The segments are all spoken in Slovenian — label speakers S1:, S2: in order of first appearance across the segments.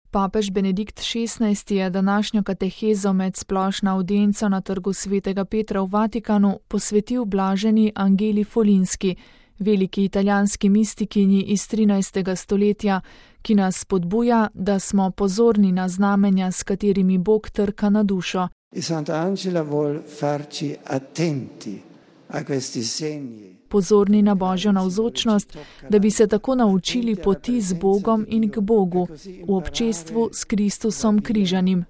S1: Papež Benedikt XVI je današnjo katehezo med splošno avdienco na Trgu svetega Petra v Vatikanu posvetil blaženi Angeli Folinski, veliki italijanski mistikinji iz 13. stoletja, ki nas spodbuja, da smo pozorni na znamenja, s katerimi Bog trka na dušo.
S2: Sant'Angela vuol farci attenti a questi segni.
S1: Pozorni na Božjo navzočnost, da bi se tako naučili poti z Bogom in k Bogu, v občestvu s Kristusom križanim.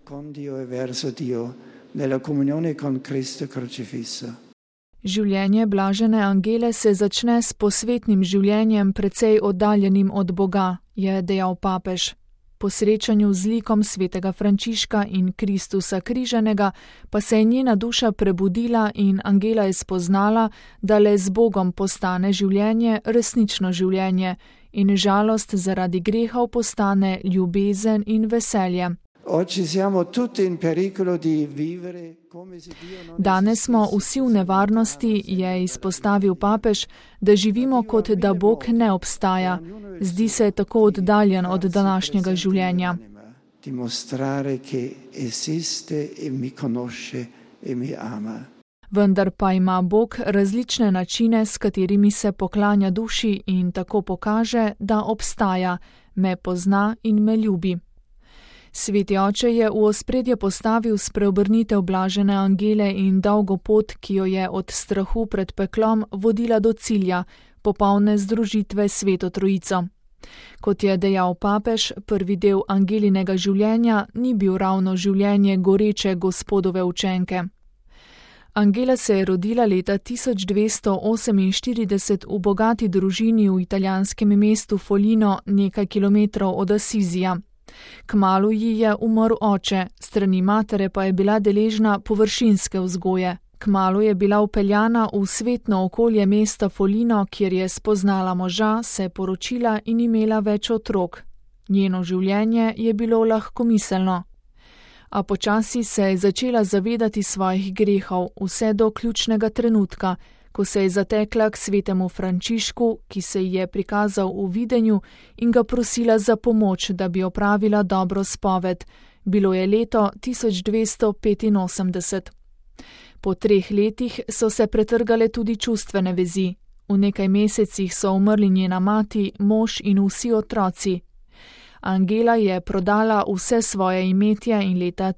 S1: Življenje blažene Angele se začne s posvetnim življenjem precej oddaljenim od Boga, je dejal papež. Po srečanju z likom svetega Frančiška in Kristusa križanega pa se je njena duša prebudila in Angela je spoznala, da le z Bogom postane življenje resnično življenje in žalost zaradi grehov postane ljubezen in veselje. Danes smo vsi v nevarnosti, je izpostavil papež, da živimo kot da Bog ne obstaja. Zdi se tako oddaljen od današnjega življenja. Vendar pa ima Bog različne načine, s katerimi se poklanja duši in tako pokaže, da obstaja, me pozna in me ljubi. Sveti oče je v ospredje postavil spreobrnitev blažene Angele in dolgo pot, ki jo je od strahu pred peklom vodila do cilja, popolne združitve s Sveto Trojico. Kot je dejal papež, prvi del Angelinega življenja ni bil ravno življenje goreče Gospodove učenke. Angela se je rodila leta 1248 v bogati družini v italijanskem mestu Folino, nekaj kilometrov od Asizija. Kmalu ji je umrl oče, strani matere pa je bila deležna površinske vzgoje. Kmalu je bila vpeljana v svetno okolje mesta Folino, kjer je spoznala moža, se poročila in imela več otrok. Njeno življenje je bilo lahkomiselno. A počasi se je začela zavedati svojih grehov, vse do ključnega trenutka, ko se je zatekla k svetemu Frančišku, ki se ji je prikazal v videnju in ga prosila za pomoč, da bi opravila dobro spoved. Bilo je leto 1285. Po 3 letih so se pretrgale tudi čustvene vezi. V nekaj mesecih so umrli njena mati, mož in vsi otroci. Angela je prodala vse svoje imetje in leta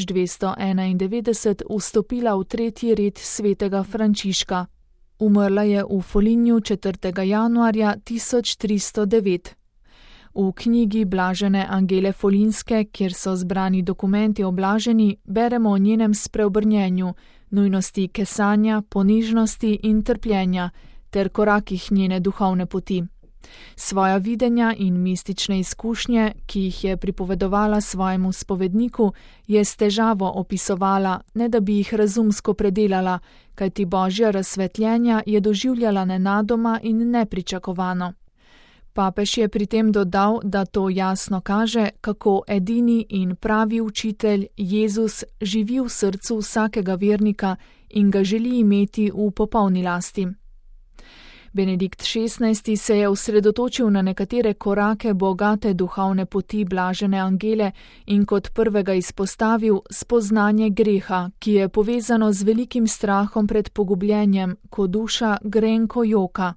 S1: 1291 vstopila v 3. red svetega Frančiška. Umrla je v Folinju 4. januarja 1309. V knjigi blažene Angele Folinske, kjer so zbrani dokumenti o blaženi, beremo o njenem spreobrnjenju, nujnosti kesanja, ponižnosti in trpljenja ter korakih njene duhovne poti. Svoja videnja in mistične izkušnje, ki jih je pripovedovala svojemu spovedniku, je s težavo opisovala, ne da bi jih razumsko predelala, kajti božja razsvetljenja je doživljala nenadoma in nepričakovano. Papež je pri tem dodal, da to jasno kaže, kako edini in pravi učitelj Jezus živi v srcu vsakega vernika in ga želi imeti v popolni lasti. Benedikt XVI se je osredotočil na nekatere korake bogate duhovne poti blažene Angele in kot prvega izpostavil spoznanje greha, ki je povezano z velikim strahom pred pogubljenjem, ko duša grenko joka.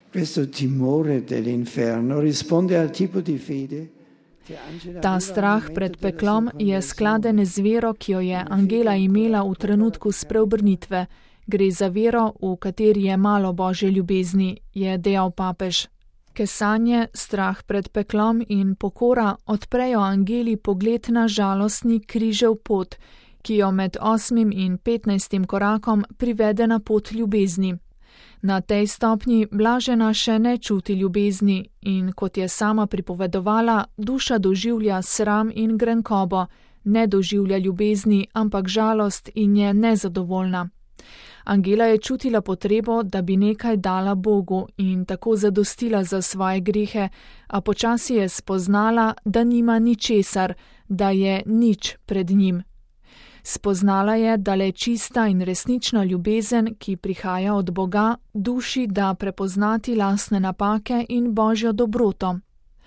S1: Ta strah pred peklom je skladen z vero, ki jo je Angela imela v trenutku spreobrnitve. Gre za vero, v kateri je malo božje ljubezni, je dejal papež. Kesanje, strah pred peklom in pokora odprejo Angeli pogled na žalostni križev pot, ki jo med 8. in 15. korakom privede na pot ljubezni. Na tej stopnji blažena še ne čuti ljubezni in, kot je sama pripovedovala, duša doživlja sram in grenkobo, ne doživlja ljubezni, ampak žalost in je nezadovoljna. Angela je čutila potrebo, da bi nekaj dala Bogu in tako zadostila za svoje grehe, a počasi je spoznala, da nima ničesar, da je nič pred njim. Spoznala je, da le čista in resnična ljubezen, ki prihaja od Boga, duši da prepoznati lastne napake in božjo dobroto.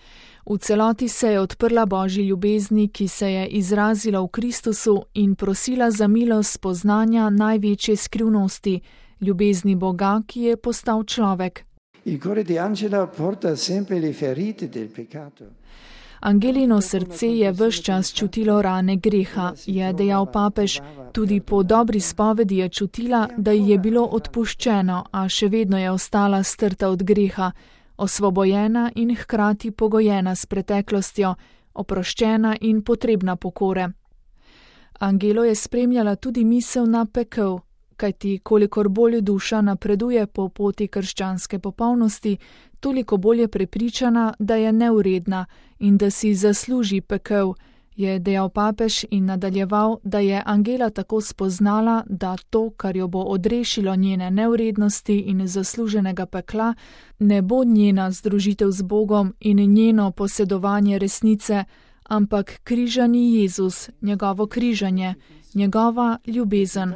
S1: V celoti se je odprla Božji ljubezni, ki se je izrazila v Kristusu in prosila za milost spoznanja največje skrivnosti, ljubezni Boga, ki je postal človek.
S2: Il cuore di Angela porta sempre le ferite del peccato.
S1: Angelino srce je ves čas čutilo rane greha, je dejal papež, tudi po dobri spovedi je čutila, da ji je bilo odpuščeno, a še vedno je ostala strta od greha, osvobojena in hkrati pogojena s preteklostjo, oproščena in potrebna pokore. Angelo je spremljala tudi misel na pekel, kajti kolikor bolj duša napreduje po poti krščanske popolnosti, toliko bolj je prepričana, da je neuredna in da si zasluži pekel, je dejal papež in nadaljeval, da je Angela tako spoznala, da to, kar jo bo odrešilo njene neurednosti in zasluženega pekla, ne bo njena združitev z Bogom in njeno posedovanje resnice, ampak križani Jezus, njegovo križanje, njegova ljubezen.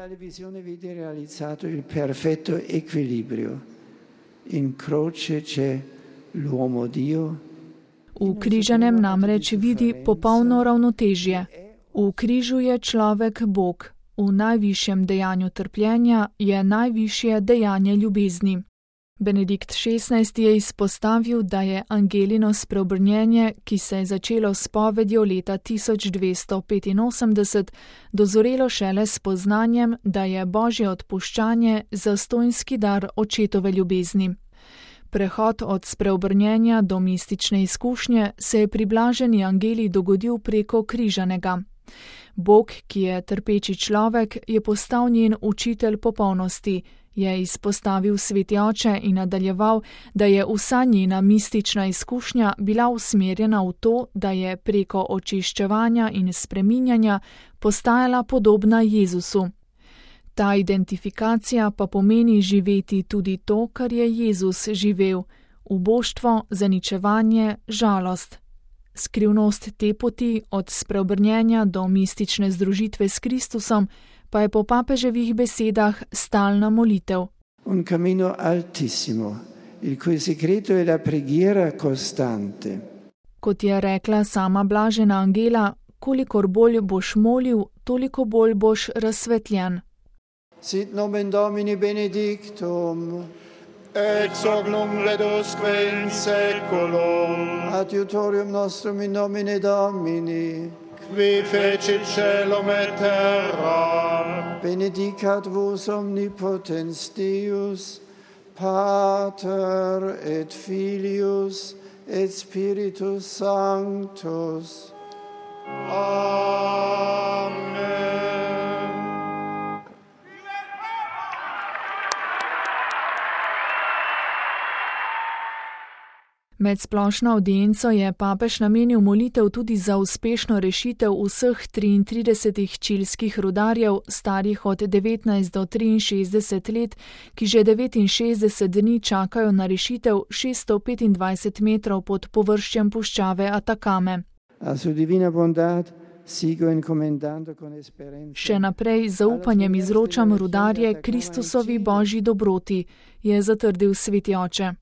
S1: V križanem namreč vidi popolno ravnotežje. V križu je človek Bog, v najvišjem dejanju trpljenja je najvišje dejanje ljubezni. Benedikt XVI je izpostavil, da je Angelino spreobrnjenje, ki se je začelo s povedjo leta 1285, dozorelo šele s spoznanjem, da je Božje odpuščanje zastonjski dar očetove ljubezni. Prehod od spreobrnjenja do mistične izkušnje se je pri blaženi Angeli dogodil preko križanega. Bog, ki je trpeči človek, je postal njen učitelj popolnosti, je izpostavil sveti oče in nadaljeval, da je vsa njena mistična izkušnja bila usmerjena v to, da je preko očiščevanja in spreminjanja postajala podobna Jezusu. Ta identifikacija pa pomeni živeti tudi to, kar je Jezus živel, uboštvo, zaničevanje, žalost. Skrivnost te poti od spreobrnjenja do mistične združitve s Kristusom pa je po papeževih besedah stalna molitev.
S2: Un cammino altissimo, il cui segreto è la preghiera costante.
S1: Kot je rekla sama blažena Angela, kolikor bolj boš molil, toliko bolj boš razsvetljen.
S2: Sit nomen Domini benedictum,
S3: ex hoc nunc ledusque in saeculum,
S2: adiutorium nostrum in nomine Domini,
S3: qui fecit caelum et terram,
S2: benedicat vos omnipotens Deus, Pater et Filius et Spiritus Sanctus.
S3: Amen.
S1: Med splošno avdienco je papež namenil molitev tudi za uspešno rešitev vseh 33 čilskih rudarjev, starih od 19 do 63 let, ki že 69 dni čakajo na rešitev 625 metrov pod površjem puščave Atacame. Še naprej z zaupanjem izročam rudarje Kristusovi Božji dobroti, je zatrdil sveti oče.